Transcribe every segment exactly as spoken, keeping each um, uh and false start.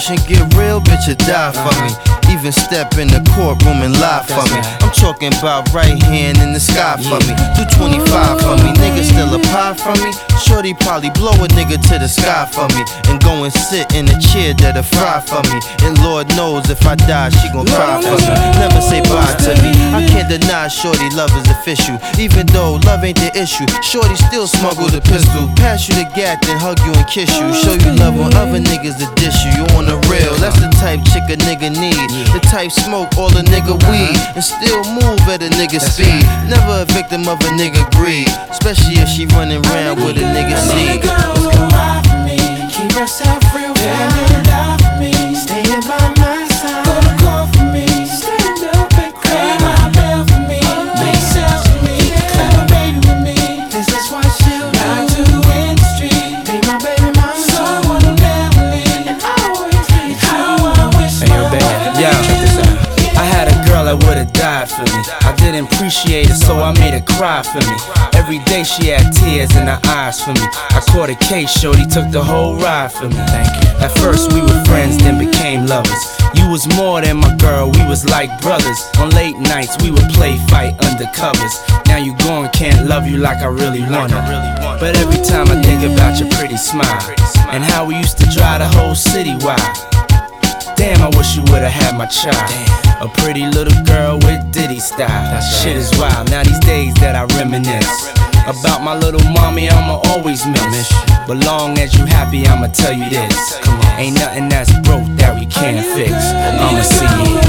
situation get real, bitch, you die for me. Even step in the courtroom and lie for me. I'm talking about right hand in the sky for me. two twenty-five for me, nigga still a pie for me. Shorty probably blow a nigga to the sky for me, and go and sit in a chair that'll fry for me. And Lord knows if I die, she gon' cry for me. Never say bye to me. I can't deny shorty love is official. Even though love ain't the issue, shorty still smuggle the pistol. Pass you the gat, then hug you and kiss you. Show you love when other niggas that dish you. You on the real, that's the type chick a nigga need. The type smoke all a nigga weed, and still move at a nigga speed. Never a victim of a nigga greed, especially if she running around with a nigga seed. Girl who ride for me, keep herself real, and die for me, staying by my side. Go to court for me, stand up and cry. My bell for me, make sense for me, clever baby with me. This is why she'll ride to in the street. Be my baby mama, so I wanna never leave, and always be true. I wish my bad. Yo, check this out. I had a girl that would've died for me. I didn't appreciate it, so I made her cry for me. Every day she had tears in her eyes for me. I caught a case, shorty took the whole ride for me. Thank you. At first we were friends, then became lovers. You was more than my girl, we was like brothers. On late nights we would play fight under covers. Now you gone, can't love you like I really wanna. But every time I think about your pretty smile, and how we used to drive the whole city wild. Damn, I wish you would've had my child. A pretty little girl with Diddy style. Shit is wild, now these days that I reminisce about my little mommy, I'ma always miss. But long as you happy, I'ma tell you this: ain't nothing that's broke that we can't fix. I'ma see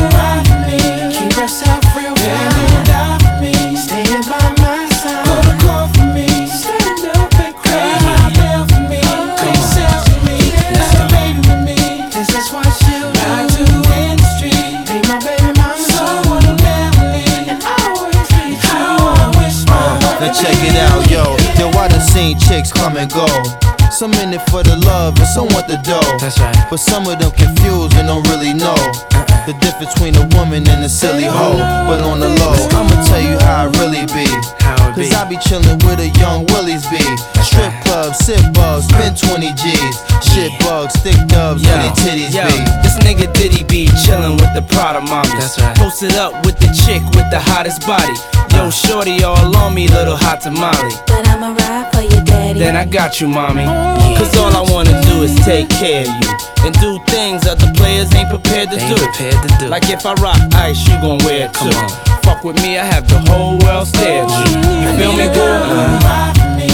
it. Keep herself real, and die for me, staying by my side. Go to court for me, stand up and cry. My bell for me, make sense for me, clever baby with me. This is why she'll ride to in the street. Be my baby mama, so I wanna never leave, and always be true. I wish my Now check it out, yo. Yo, I done seen chicks come and go. Some in it for the love and some want the dough. That's right. But some of them confused and don't really know uh-uh. the difference between a woman and a silly hoe. But on the low, I'ma tell you how it really be. Cause I be chillin' with a young Willies B. Strip clubs, sip bugs, spend twenty G's. Shit bugs, stick dubs, where they titties yo, be. This nigga Diddy be chillin' with the Prada mommies. That's right. Posted up with the chick with the hottest body. Yo, shorty all on me, little hot tamale. But I'ma ride for you, daddy. Then I got you, mommy. Cause all I wanna do is take care of you and do things other players ain't prepared to, do. prepared to do. Like if I rock ice, you gon' wear it too. Fuck with me, I have the whole world stare at you. You feel me, girl? ride for me,